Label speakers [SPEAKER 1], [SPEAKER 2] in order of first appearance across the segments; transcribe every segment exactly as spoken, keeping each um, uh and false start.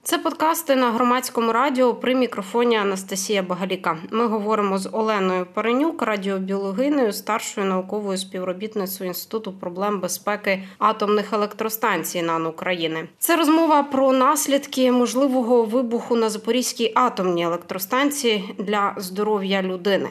[SPEAKER 1] Це подкасти на Громадському радіо, при мікрофоні Анастасія Багаліка. Ми говоримо з Оленою Паренюк, радіобіологинею, старшою науковою співробітницею Інституту проблем безпеки атомних електростанцій НАН України. Це розмова про наслідки можливого вибуху на Запорізькій атомній електростанції для здоров'я людини.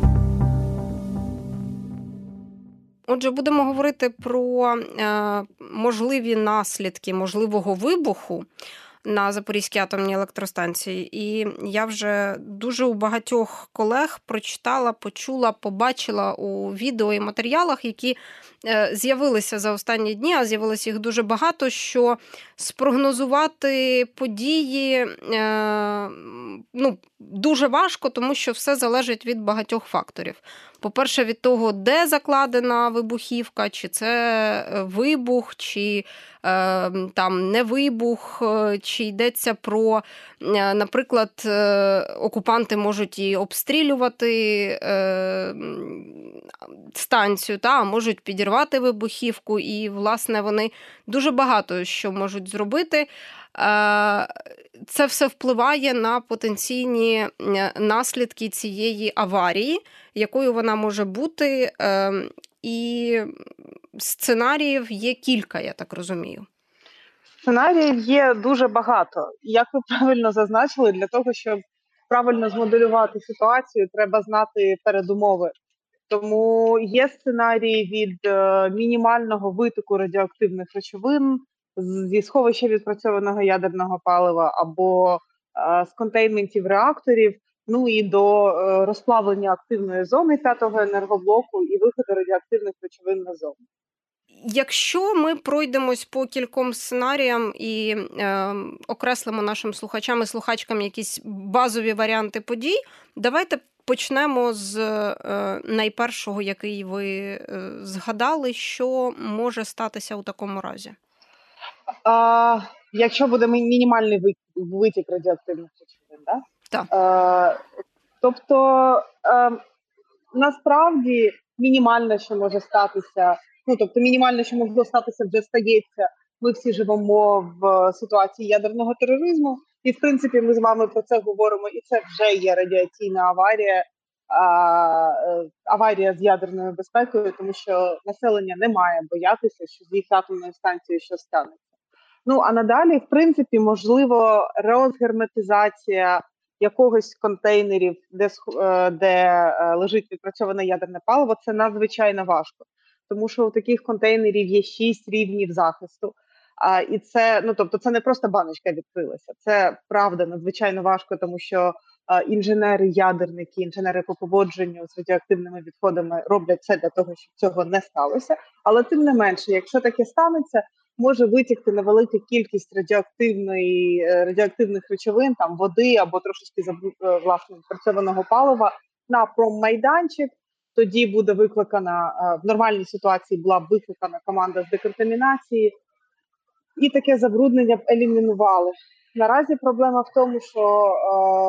[SPEAKER 1] Отже, будемо говорити про е, можливі наслідки можливого вибуху на Запорізькій атомній електростанції. І я вже дуже у багатьох колег прочитала, почула, побачила у відео і матеріалах, які з'явилися за останні дні, а з'явилося їх дуже багато, що спрогнозувати події ну, дуже важко, тому що все залежить від багатьох факторів. По-перше, від того, де закладена вибухівка, чи це вибух, чи е, там не вибух, чи йдеться про, е, наприклад, е, окупанти можуть і обстрілювати е, станцію, та, а можуть підірвати вибухівку, і, власне, вони дуже багато що можуть зробити. Це все впливає на потенційні наслідки цієї аварії, якою вона може бути, і сценаріїв є кілька, я так розумію.
[SPEAKER 2] Сценаріїв є дуже багато. Як ви правильно зазначили, для того, щоб правильно змоделювати ситуацію, треба знати передумови. Тому є сценарії від мінімального витоку радіоактивних речовин зі сховища відпрацьованого ядерного палива або з контейнментів реакторів, ну і до розплавлення активної зони п'ятого енергоблоку і виходу радіоактивних речовин на зону.
[SPEAKER 1] Якщо ми пройдемось по кільком сценаріям і е, окреслимо нашим слухачам і слухачкам якісь базові варіанти подій, давайте почнемо з е, найпершого, який ви е, згадали, що може статися у такому разі.
[SPEAKER 2] А, якщо буде мінімальний витік радіоактивних речовин, да?
[SPEAKER 1] Так.
[SPEAKER 2] А, тобто, а, насправді, мінімальне, що може статися, ну, тобто, мінімальне, що могло статися, вже стається. Ми всі живемо в ситуації ядерного тероризму, і, в принципі, ми з вами про це говоримо, і це вже є радіаційна аварія, а, аварія з ядерною безпекою, тому що населення не має боятися, що з їх атомною станцією щось станеться. Ну, а надалі, в принципі, можливо, розгерметизація якогось з контейнерів, де, де лежить відпрацьоване ядерне паливо, це надзвичайно важко. Тому що у таких контейнерів є шість рівнів захисту. А, і це, ну, тобто, це не просто баночка відкрилася. Це, правда, надзвичайно важко, тому що а, інженери-ядерники, інженери по поводженню з радіоактивними відходами роблять все для того, щоб цього не сталося. Але тим не менше, якщо таке станеться, може витікти невелика кількість радіоактивної, радіоактивних речовин, там води або трошечки власне відпрацьованого палива на проммайданчик. Тоді буде викликана, в нормальній ситуації була б викликана команда з деконтамінації, і таке забруднення б елімінували. Наразі проблема в тому, що е,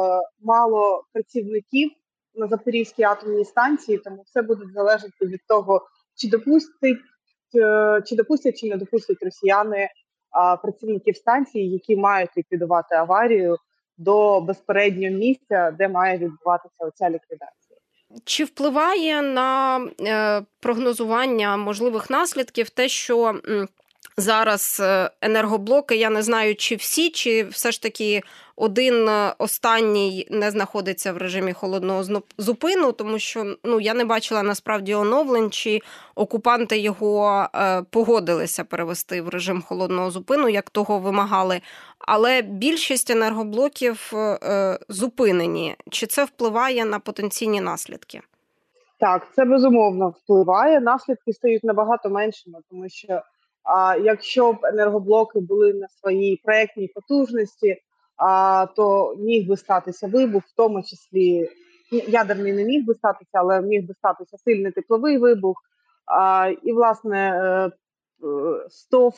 [SPEAKER 2] мало працівників на Запорізькій атомній станції, тому все буде залежати від того, чи допустить, е, чи допустять, чи не допустять росіяни е, працівників станції, які мають ліквідувати аварію, до безпереднього місця, де має відбуватися оця ліквідація.
[SPEAKER 1] Чи впливає на е, прогнозування можливих наслідків те, що м, зараз енергоблоки, я не знаю, чи всі, чи все ж таки один останній не знаходиться в режимі холодного зупину, тому що ну, я не бачила насправді оновлень, чи окупанти його е, погодилися перевести в режим холодного зупину, як того вимагали. Але більшість енергоблоків е, зупинені. Чи це впливає на потенційні наслідки?
[SPEAKER 2] Так, це безумовно впливає. Наслідки стають набагато меншими, тому що а, якщо б енергоблоки були на своїй проєктній потужності, а, то міг би статися вибух, в тому числі ядерний не міг би статися, але міг би статися сильний тепловий вибух. А, і, власне, стовп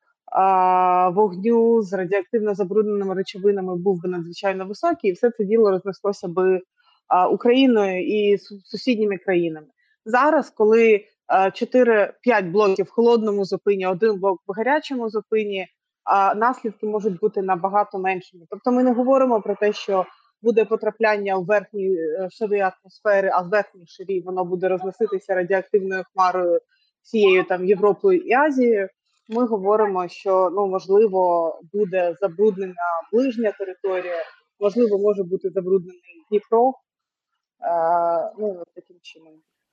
[SPEAKER 2] а, вогню з радіоактивно забрудненими речовинами був би надзвичайно високий, і все це діло рознеслося би а, Україною і сусідніми країнами. Зараз, коли чотири-п'ять блоків в холодному зупині, один блок в гарячому зупині, а наслідки можуть бути набагато меншими. Тобто ми не говоримо про те, що буде потрапляння в верхні е, шари атмосфери, а з верхніх шарів воно буде розноситися радіоактивною хмарою всією там Європою і Азією. Ми говоримо, що ну можливо буде забруднена ближня територія, можливо, може бути забруднений Дніпро. Е, ну таким чином.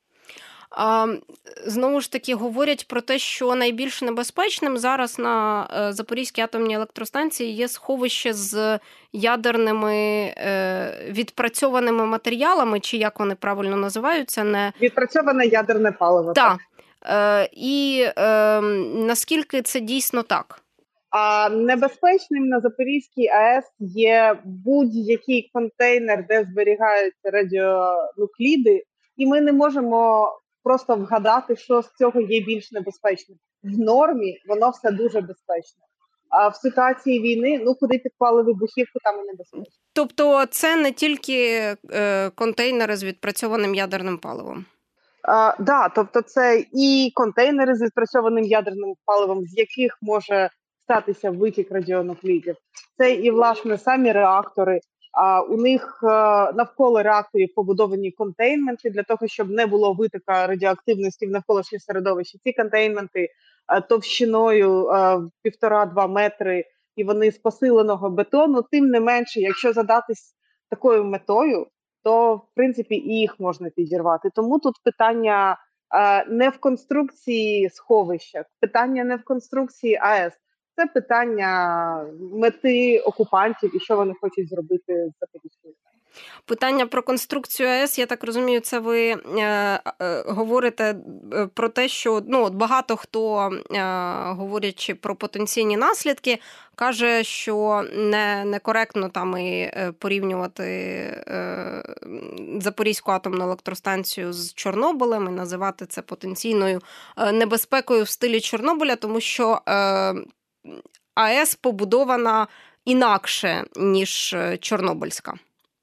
[SPEAKER 1] А, Знову ж таки, говорять про те, що найбільш небезпечним зараз на е, Запорізькій атомній електростанції є сховище з ядерними е, відпрацьованими матеріалами, чи як вони правильно називаються, не
[SPEAKER 2] Відпрацьоване ядерне паливо.
[SPEAKER 1] Так. Е, і е, наскільки це дійсно так?
[SPEAKER 2] А небезпечним на Запорізькій АЕС є будь-який контейнер, де зберігаються радіонукліди, і ми не можемо просто вгадати, що з цього є більш небезпечним. В нормі воно все дуже безпечне. А в ситуації війни, ну куди підклали вибухівку, там і небезпечно.
[SPEAKER 1] Тобто це не тільки е, контейнери з відпрацьованим ядерним паливом?
[SPEAKER 2] Так, да, тобто це і контейнери з відпрацьованим ядерним паливом, з яких може статися витік радіонуклідів. Це і, власне, самі реактори. А у них е, навколо реакторів побудовані контейнменти для того, щоб не було витока радіоактивності в навколишнє середовище. Ці контейнменти е, товщиною е, півтора-два метри, і вони з посиленого бетону. Тим не менше, якщо задатись такою метою, то, в принципі, і їх можна підірвати. Тому тут питання е, не в конструкції сховища, питання не в конструкції АЕС. Це питання мети окупантів і що вони хочуть зробити з Запорізькою.
[SPEAKER 1] Питання про конструкцію АЕС, я так розумію, це ви е, е, говорите про те, що ну, от багато хто, е, говорячи про потенційні наслідки, каже, що не, некоректно там і порівнювати е, Запорізьку атомну електростанцію з Чорнобилем і називати це потенційною небезпекою в стилі Чорнобиля, тому що е, АЕС побудована інакше, ніж Чорнобильська.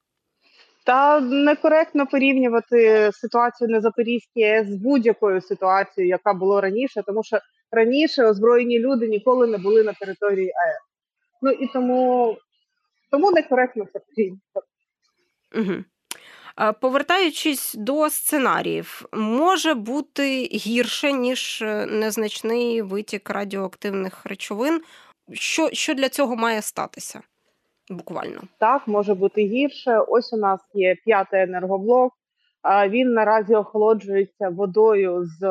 [SPEAKER 2] Та некоректно порівнювати ситуацію на Запорізькій АЕС з будь-якою ситуацією, яка була раніше, тому що раніше озброєні люди ніколи не були на території АЕС. Ну і тому, тому некоректно це порівнювати.
[SPEAKER 1] Угу. Повертаючись до сценаріїв, може бути гірше, ніж незначний витік радіоактивних речовин. Що, що для цього має статися? Буквально.
[SPEAKER 2] Так, може бути гірше. Ось у нас є п'ятий енергоблок. Він наразі охолоджується водою з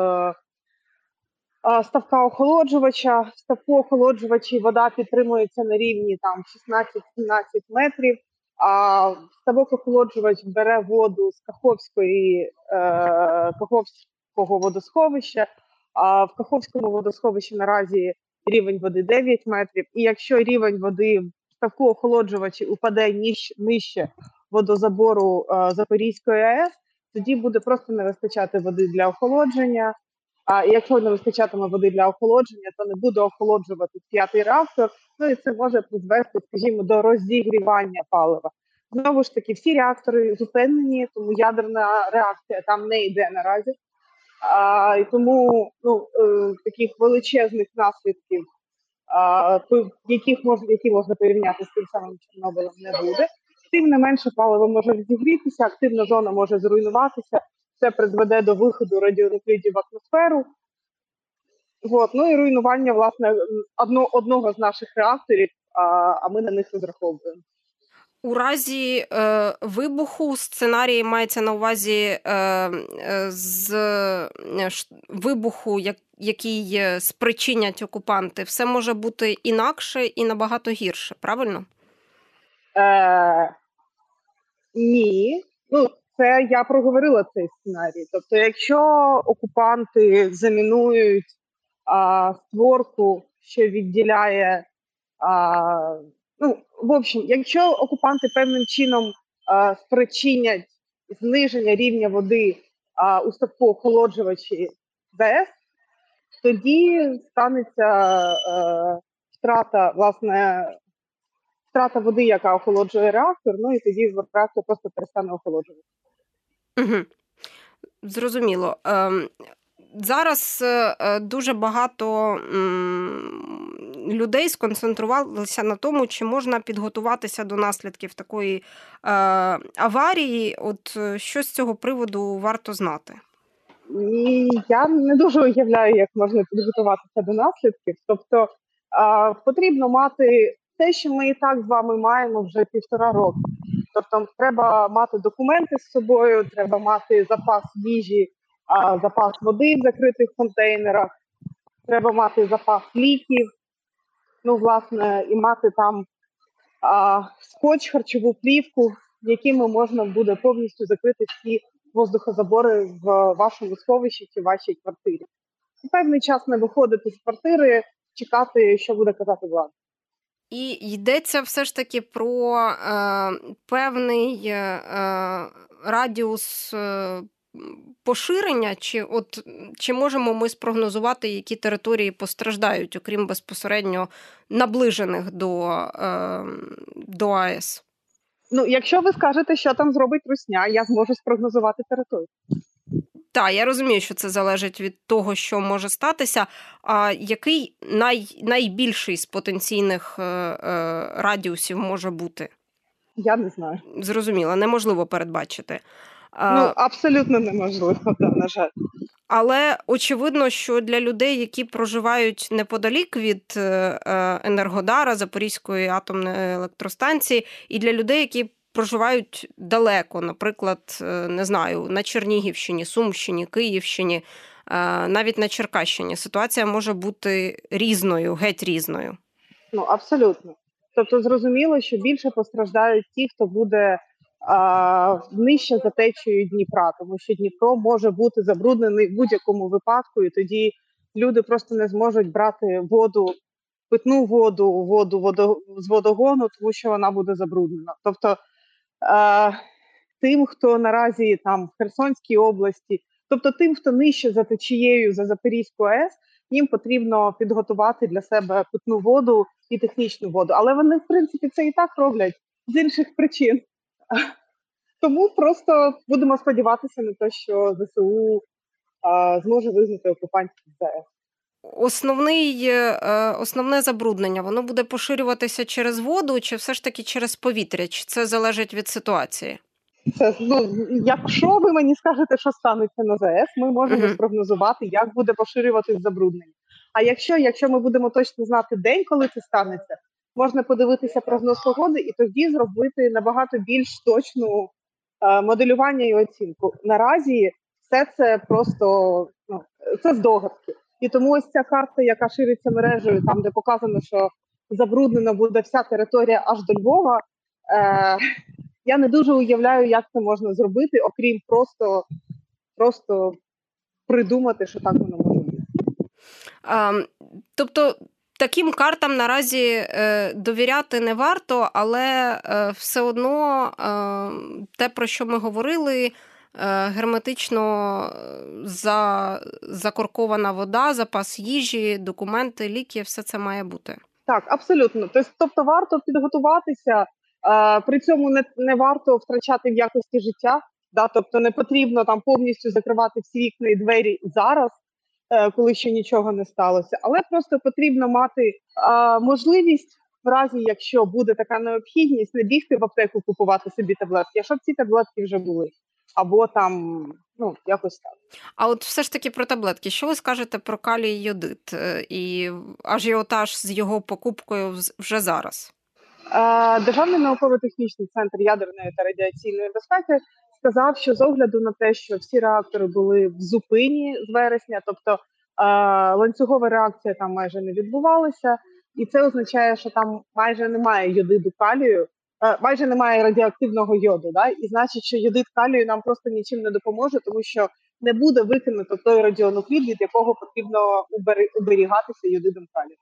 [SPEAKER 2] ставка охолоджувача. В ставку охолоджувачі вода підтримується на рівні там шістнадцять-сімнадцять метрів. А ставок охолоджувач бере воду з Каховської, е, Каховського водосховища. А в Каховському водосховищі наразі рівень води дев'ять метрів. І якщо рівень води в ставку охолоджувачі упаде ніж, нижче водозабору е, Запорізької АЕС, тоді буде просто не вистачати води для охолодження. А якщо не вистачатиме води для охолодження, то не буде охолоджувати п'ятий реактор, ну і це може призвести, скажімо, до розігрівання палива. Знову ж таки, всі реактори зупинені, тому ядерна реакція там не йде наразі. А, і тому ну, е, таких величезних наслідків, а, яких мож, які можна порівняти з тим самим Чорнобилем, не буде. Тим не менше паливо може розігрітися, активна зона може зруйнуватися. Це призведе до виходу радіонуклідів в атмосферу. От. Ну і руйнування, власне, одно, одного з наших реакторів, а, а ми на них розраховуємо.
[SPEAKER 1] У разі е, вибуху сценарій мається на увазі е, з е, вибуху, як, який спричинять окупанти. Все може бути інакше і набагато гірше, правильно?
[SPEAKER 2] Е, ні. Ну, це я проговорила цей сценарій. Тобто, якщо окупанти замінують а, створку, що відділяє, а, ну, в общем, якщо окупанти певним чином а, спричинять зниження рівня води а, у ставку охолоджувачі ЗАЕС, тоді станеться а, втрата, власне, втрата води, яка охолоджує реактор, ну і тоді реактор просто перестане охолоджувати.
[SPEAKER 1] Угу. Зрозуміло. Ем, зараз дуже багато людей сконцентрувалися на тому, чи можна підготуватися до наслідків такої аварії. От що з цього приводу варто знати?
[SPEAKER 2] І я не дуже уявляю, як можна підготуватися до наслідків. Тобто а, потрібно мати те, що ми і так з вами маємо вже півтора року. Тобто треба мати документи з собою, треба мати запас їжі, а, запас води в закритих контейнерах, треба мати запас ліків, ну, власне, і мати там а, скотч, харчову плівку, якими можна буде повністю закрити всі воздухозабори в вашому сховищі чи вашій квартирі. І певний час не виходити з квартири, чекати, що буде казати влада.
[SPEAKER 1] І йдеться все ж таки про е, певний е, радіус е, поширення, чи, от, чи можемо ми спрогнозувати, які території постраждають, окрім безпосередньо наближених до, е, до АЕС?
[SPEAKER 2] Ну, якщо ви скажете, що там зробить Русня, я зможу спрогнозувати територію.
[SPEAKER 1] Так, я розумію, що це залежить від того, що може статися. А який най, найбільший з потенційних е, е, радіусів може бути?
[SPEAKER 2] Я не знаю.
[SPEAKER 1] Зрозуміло, неможливо передбачити.
[SPEAKER 2] Ну, абсолютно неможливо, на жаль.
[SPEAKER 1] Але очевидно, що для людей, які проживають неподалік від Енергодара, Запорізької атомної електростанції, і для людей, які проживають далеко, наприклад, не знаю, на Чернігівщині, Сумщині, Київщині, навіть на Черкащині, ситуація може бути різною, геть різною.
[SPEAKER 2] Ну, абсолютно. Тобто зрозуміло, що більше постраждають ті, хто буде а, нижче за течією Дніпра, тому що Дніпро може бути забруднений в будь-якому випадку, і тоді люди просто не зможуть брати воду, питну воду, воду водо, з водогону, тому що вона буде забруднена. Тобто а, тим, хто наразі там в Херсонській області, тобто тим, хто нижче за течією за Запорізьку АЕС, їм потрібно підготувати для себе питну воду і технічну воду. Але вони, в принципі, це і так роблять з інших причин. Тому просто будемо сподіватися на те, що ЗСУ а, зможе визнати окупантів з АЕС.
[SPEAKER 1] Основний, основне забруднення, воно буде поширюватися через воду чи все ж таки через повітря? Чи це залежить від ситуації?
[SPEAKER 2] Це, ну, якщо ви мені скажете, що станеться на ЗАЕС, ми можемо uh-huh. спрогнозувати, як буде поширюватись забруднення. А якщо, якщо ми будемо точно знати день, коли це станеться, можна подивитися прогноз погоди і тоді зробити набагато більш точну е, моделювання і оцінку. Наразі все це просто, ну, це здогадки. І тому ось ця карта, яка шириться мережею, там, де показано, що забруднена буде вся територія аж до Львова, е, я не дуже уявляю, як це можна зробити, окрім просто, просто придумати, що так воно може бути.
[SPEAKER 1] А, тобто таким картам наразі е, довіряти не варто, але е, все одно е, те, про що ми говорили, е, герметично за, закоркована вода, запас їжі, документи, ліки, все це має бути.
[SPEAKER 2] Так, абсолютно. Тобто варто підготуватися, е, при цьому не, не варто втрачати в якості життя, да? Тобто не потрібно там повністю закривати всі вікна і двері зараз, е, коли ще нічого не сталося, але просто потрібно мати е, можливість, в разі, якщо буде така необхідність, не бігти в аптеку купувати собі таблетки, а щоб ці таблетки вже були. Або там, ну, якось так.
[SPEAKER 1] А от все ж таки про таблетки. Що ви скажете про калій йодид і ажіотаж з його покупкою вже зараз?
[SPEAKER 2] Державний науково-технічний центр ядерної та радіаційної безпеки сказав, що з огляду на те, що всі реактори були в зупині з вересня, тобто ланцюгова реакція там майже не відбувалася, і це означає, що там майже немає йодиду калію, майже немає радіоактивного йоду, да? І значить, що йодид калію нам просто нічим не допоможе, тому що не буде викинуто той радіонуклід, від якого потрібно уберігатися йодидом калію.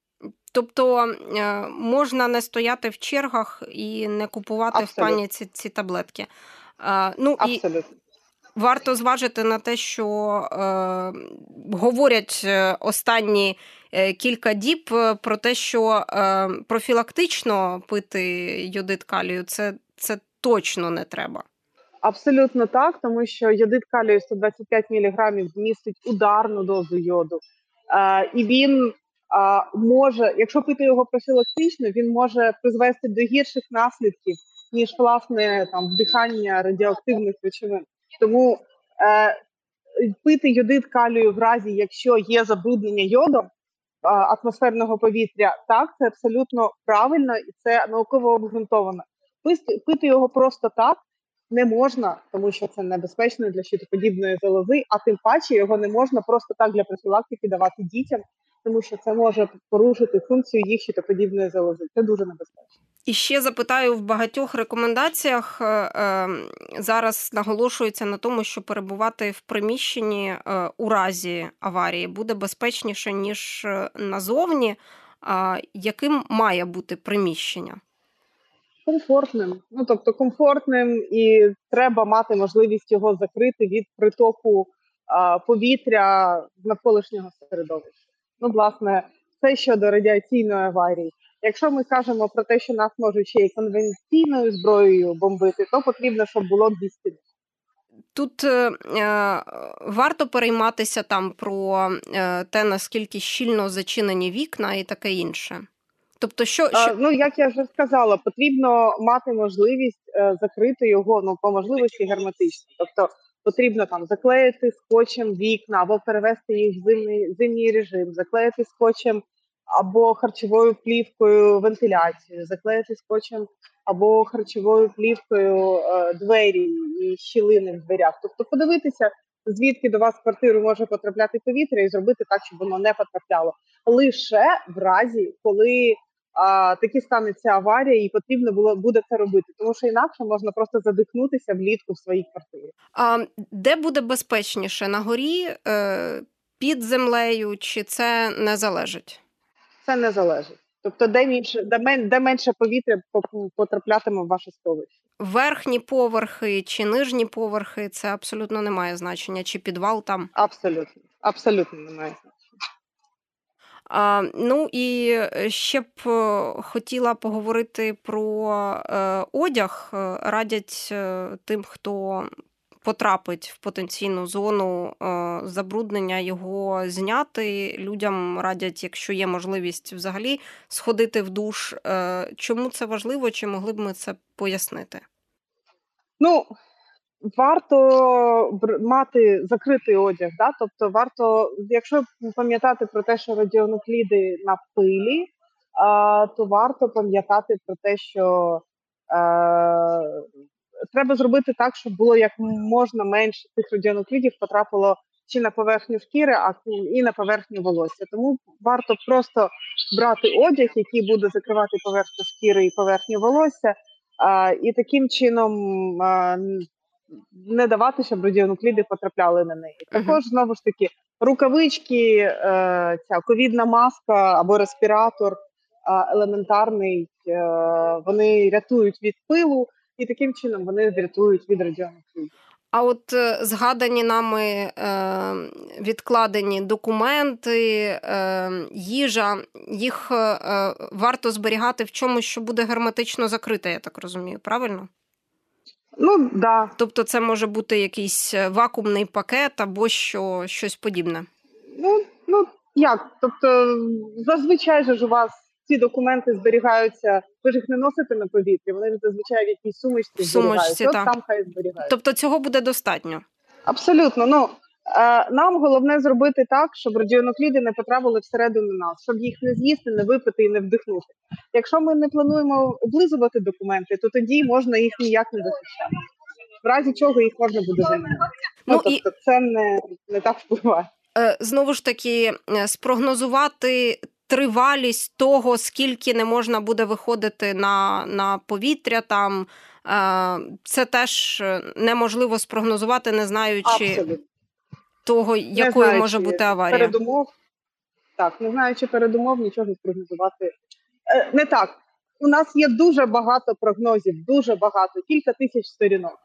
[SPEAKER 1] Тобто можна не стояти в чергах і не купувати Абсолютно. в паніці ці, ці таблетки. Ну,
[SPEAKER 2] Абсолютно.
[SPEAKER 1] І варто зважити на те, що е, говорять останні кілька діб про те, що е, профілактично пити йодид калію, це, це точно не треба.
[SPEAKER 2] Абсолютно так, тому що йодид калію сто двадцять п'ять міліграмів містить ударну дозу йоду. Е, і він е, може, якщо пити його профілактично, він може призвести до гірших наслідків, ніж власне там вдихання радіоактивних речовин. Тому е, пити йодид калію в разі, якщо є забруднення йодом атмосферного повітря, так, це абсолютно правильно і це науково обґрунтовано. Пити його просто так не можна, тому що це небезпечно для щитоподібної залози, а тим паче його не можна просто так для профілактики давати дітям, тому що це може порушити функцію їх щитоподібної залози. Це дуже небезпечно.
[SPEAKER 1] І ще запитаю, в багатьох рекомендаціях е, зараз наголошується на тому, що перебувати в приміщенні е, у разі аварії буде безпечніше, ніж назовні. Е, яким має бути приміщення?
[SPEAKER 2] Комфортним. Ну, тобто комфортним, і треба мати можливість його закрити від притоку е, повітря з навколишнього середовища. Ну, власне, це щодо радіаційної аварії. Якщо ми кажемо про те, що нас можуть ще й конвенційною зброєю бомбити, то потрібно, щоб було дві стіни.
[SPEAKER 1] Тут е, варто перейматися там про е, те, наскільки щільно зачинені вікна і таке інше. Тобто, що, що...
[SPEAKER 2] А, ну, як я вже сказала, потрібно мати можливість е, закрити його, ну, по можливості герметично. Тобто потрібно там заклеїти скотчем вікна або перевести їх в зимний, зимній режим, заклеїти скотчем або харчовою плівкою вентиляцію, заклеїти скотчем або харчовою плівкою е, двері і щілини в дверях. Тобто подивитися, звідки до вас в квартиру може потрапляти повітря і зробити так, щоб воно не потрапляло. Лише в разі, коли а, таки станеться аварія і потрібно було, буде це робити. Тому що інакше можна просто задихнутися влітку в своїй квартирі.
[SPEAKER 1] А де буде безпечніше? На горі, е, під землею, чи це не залежить?
[SPEAKER 2] Це не залежить. Тобто, де менше, де, мен, де менше повітря потраплятиме в ваше сховище.
[SPEAKER 1] Верхні поверхи чи нижні поверхи – це абсолютно не має значення. Чи підвал там?
[SPEAKER 2] Абсолютно. Абсолютно не має значення.
[SPEAKER 1] А, ну і ще б хотіла поговорити про е, одяг. Радять е, тим, хто потрапить в потенційну зону е, забруднення, його зняти. Людям радять, якщо є можливість взагалі сходити в душ. Е, чому це важливо? Чи могли б ми це пояснити?
[SPEAKER 2] Ну, варто мати закритий одяг, да? Тобто варто, якщо пам'ятати про те, що радіонукліди на пилі, а, то варто пам'ятати про те, що а, треба зробити так, щоб було як можна менше тих радіонуклідів потрапило чи на поверхню шкіри, а і на поверхню волосся. Тому варто просто брати одяг, який буде закривати поверхню шкіри і поверхню волосся, а, і таким чином а, не давати, щоб радіонукліди потрапляли на неї. Uh-huh. Також, знову ж таки, рукавички, е, ця ковідна маска або респіратор е, елементарний, е, вони рятують від пилу, і таким чином вони врятують від радіонуклідів.
[SPEAKER 1] А от е, згадані нами е, відкладені документи, е, їжа, їх е, варто зберігати в чомусь, що буде герметично закрите, я так розумію, правильно?
[SPEAKER 2] Ну, да.
[SPEAKER 1] Тобто це може бути якийсь вакуумний пакет або що, щось подібне?
[SPEAKER 2] Ну, ну, як? Тобто, зазвичай же ж у вас ці документи зберігаються, ви ж їх не носите на повітрі, вони ж зазвичай в якійсь сумочці зберігаються. От там хай зберігаються.
[SPEAKER 1] Тобто цього буде достатньо?
[SPEAKER 2] Абсолютно. Ну, е, нам головне зробити так, щоб радіонукліди не потрапили всередину нас, щоб їх не з'їсти, не випити і не вдихнути. Якщо ми не плануємо облизувати документи, то тоді можна їх ніяк не захищати. В разі чого їх можна буде замінити. Ну, ну, тобто і... це не, не так впливає.
[SPEAKER 1] Знову ж таки, спрогнозувати тривалість того, скільки не можна буде виходити на, на повітря, там, це теж неможливо спрогнозувати, не знаючи Абсолютно. того, якою знаючи може бути аварія.
[SPEAKER 2] Передумов, так, не знаючи передумов, нічого спрогнозувати. Не так. У нас є дуже багато прогнозів, дуже багато, кілька тисяч сторінок.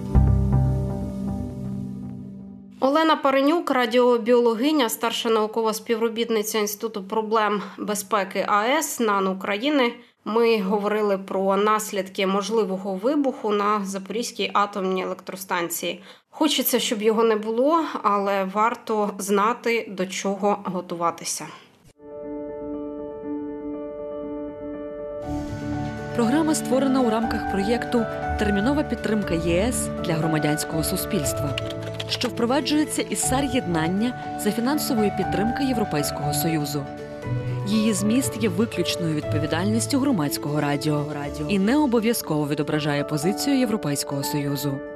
[SPEAKER 1] Олена Паренюк, радіобіологиня, старша наукова співробітниця Інституту проблем безпеки АЕС НАН України, Ми говорили про наслідки можливого вибуху на Запорізькій атомній електростанції. Хочеться, щоб його не було, але варто знати, до чого готуватися.
[SPEAKER 3] Програма створена у рамках проєкту «Термінова підтримка ЄС для громадянського суспільства», що впроваджується із САР-єднання за фінансової підтримки Європейського Союзу. Її зміст є виключною відповідальністю громадського радіо і не обов'язково відображає позицію Європейського Союзу.